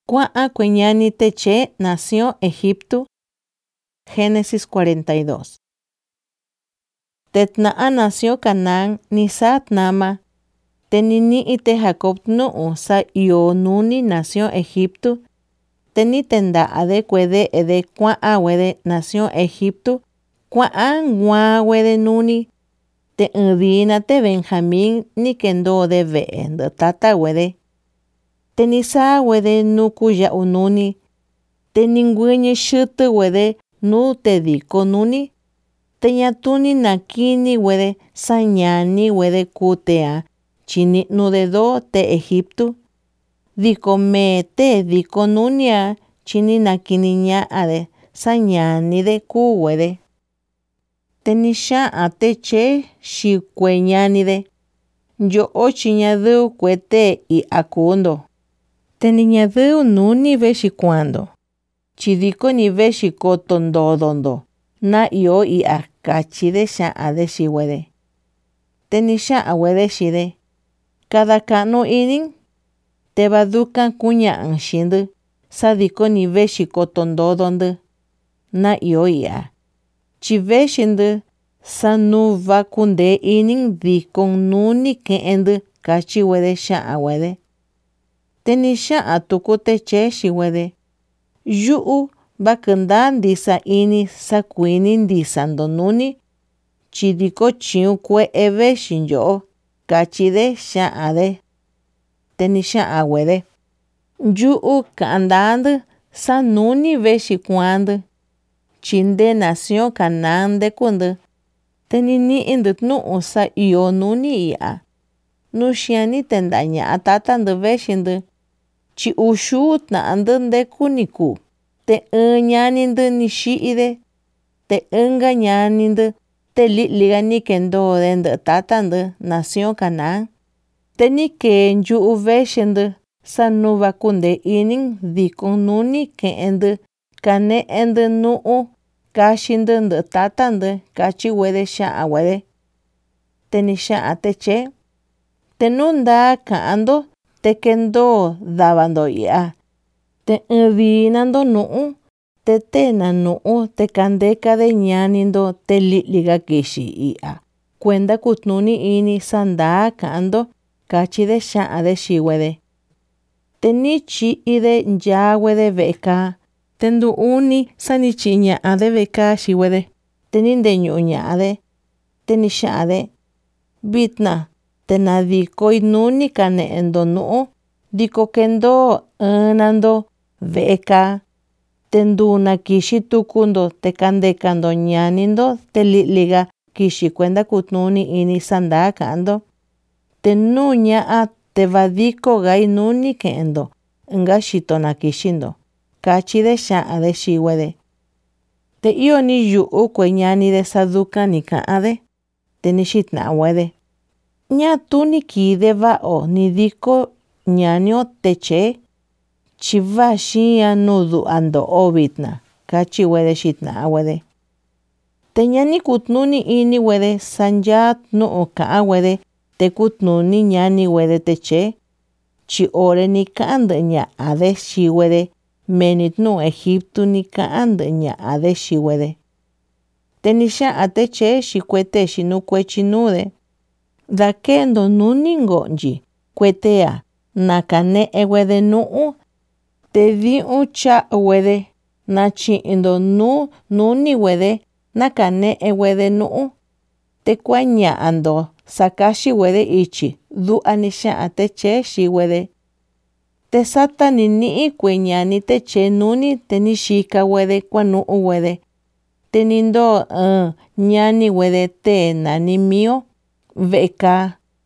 Kua'a kueñani teche nació Egipto. Génesis 42. Tetna'a nació Canaán nisat nama. Tenini ite Jacob nu'u sa io nuni nació Egipto. Teni tenda'a de kuede ede kua'a wede nació Egipto. Kua'a ngua wede nuni. Te dina te Benjamín ni kendo de ve'e ndɨ tata wede. Teni sa wede nuku ya'u nuni. Teni ngüɨñɨ xɨtɨ wede nu te diko nuni. Te ñatuni nakini wede sa ñani wede kutea chini'nu de do te Egipto. Diko me te diko nunia chini nakini ña'a de sa ñani de ku wede. Teni xa'a teche xikue ñani de. Yo'o chi ñadɨu kuete i'ya kundo. Teni ñadɨu nuni vexi kuando. Chidiko ni vexi koto ndodondo. Na io i'ya kachi de xa'a de xi wede. Teni xa'a wede xi de. Kada ka'nu inin. Te badukan kuña'an xindɨ. Sadiko ni vexi koto ndodondɨ. Na io i'ya. Chi vexindɨ sa nu va kunde inin dikon nuni ke'endɨ kachi wede xa'a wede. Teni xa'a tuku teche xi wede. Yu'u va kɨnda ndisa ini sa kuini ndisando nuni. Chidiko chiun kue'e vexi nyo'o kachi de xa'a de. Teni xa'a wede. Yu'u ka'ndandɨ sa nuni vexi kuandɨ. Chinde nación Canaán ndekundɨ. Teni ni'indɨ nu'u sa io nuni i'ya. Nuxiani tenda'a ña'a tatandɨ vexindɨ. Chi uxuu ta'andɨ ndeku niku. Te ɨɨn ñanindɨ ni xi'ide. Te ɨnga ñanindɨ te li'liga ni kendo de ndɨ'ɨ tatandɨ nación Canaán. Te ni kee nyu'u vexindɨ sa nu va kunde inin dikon nuni ke'endɨ kane'endɨ nu'u kaxindɨ ndɨ'ɨ tatandɨ kachi wede xa'a wede. Teni xa'a teche. Te nu nda ka'ando te kendo davando i'ya. Te ɨɨdinando nu'u. Te tena nu'u te kandeka de ñanindo te li'liga kixi i'ya. Kuenda kutnuni ini sa nda ka'ando kachi de xa'a de xi wede. Te ni chi'ide nya wede ve'eka. Te ndu uni sa ni chi'i ña'a de ve'eka xi wede. Te ni ndeñu'u ña'a de. Te ni xa'a de. Vitna te nadikoi nuni kane'endo nu'u. Diko kendo ɨnando ve'eka. Te nduna kixi tukundo te kandekando ñanindo te li'liga kixi kuenda kutnuni ini sa nda ka'ando. Te nu ña'a te vadiko gai nuni ke'endo nga xito na kixindo. Kachi de xa'a de xi wede. Te io ni yu'u kue ñani de sa dukan ni ka'an de. Te ni xitna'a wede. Ñatu ni kide va'o ni diko ñanio teche. Chi vaxia nu du'a ndo'o vitna. Kachi wede xitna'a wede. Te ñani kutnuni ini wede sa nyat nu'u ka'an wede. Te kutnuni ñani wede teche. Chi ore ni ka'an ndɨ'ɨ ña'a de xi wede. Menit nu Egipto ni ka'an ndɨ'ɨ ña'a de xi wede. Te ni xa'a teche xi kuete xi nu kuechi nude. Dakendo nuni ngo'nyi kuetea na kane'e wede nu'u. Te di'un cha'a wede na chi'indo nuni wede na kane'e wede nu'u. Te kuaña'ando sa kaxi wede ichi du'a ni xa'a teche xi wede. Te sata ni ni'i kue ñani teche nuni te ni xika wede kuanu'u wede. Te ni ndo ñani wede te nani mio ve'eka.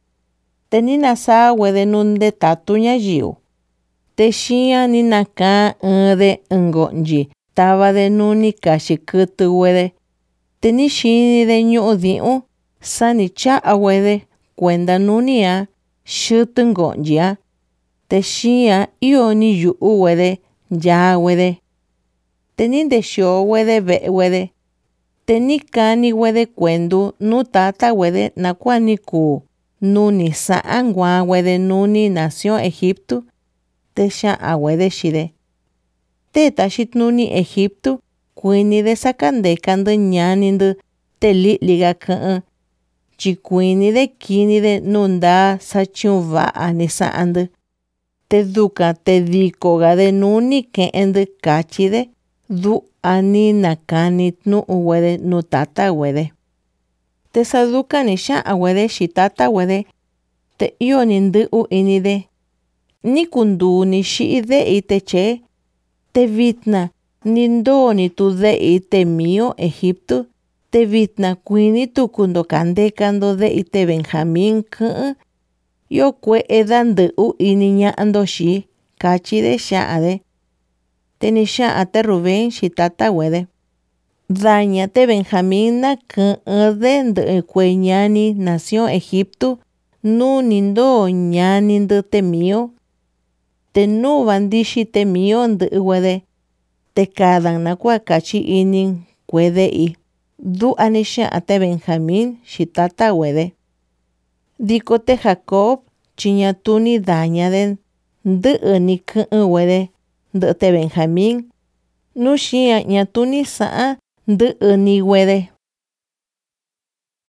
Te ni nasa wede nu ndetatu ñayiu. Te xia ni naka de ngo'nyi tava de nuni kaxi kɨtɨ wede. Te ni xini de ñu'u di'un sa ni cha'a wede kuenda nunia xɨtɨ ngo'nyi'a. Te xia io ni yu'u wede nya wede. Te ni ndexio wede ve'e wede. Te ni kani wede kuendu nu tata wede nakua ni ku nu ni sa'a ngua wede nuni nación Egipto. te xa'an wede xide. Teta xitnuni Egipto kuinide sakandekandɨ ñanindɨ te li'liga kɨ'ɨn chi kuinide kinide nu ndaa sachiun va'a ni sa'andɨ. Te dukan te dikogade nuni ke'endɨ kachide du'a ni nakani tnu'uwede nu tatawede. Te sadukan ni xa'anwede xi tatawede te iyo ni ndɨ'u inide ni kunduu ni xi'i de'i te chee te vitna ni ndoo ni tu de'i te mio Egipto te vitna kuini tukundo kandekando de'i te Benjamín kɨ'ɨn yo kue'eda ndɨ'u ini ña'ando xi kachide xa'ande. Te ni xa'an te Rubén xi tatawede daña te Benjamín na kɨ'ɨnde ndɨ'ɨ kue ñani nación Egipto nu ni ndoo ñanindɨ te mio te nuva ndixi te mio ndɨ'ɨwede te kadan nakua kachi inin kue de'i. Du'a ni xa'an te Benjamín xi tatawede. Diko te Jacob chi ñatu ni dañade ndɨ'ɨ ni kɨ'ɨnwede ndɨ'ɨ te Benjamín nu xian ñatu ni sa'an ndɨ'ɨ niwede.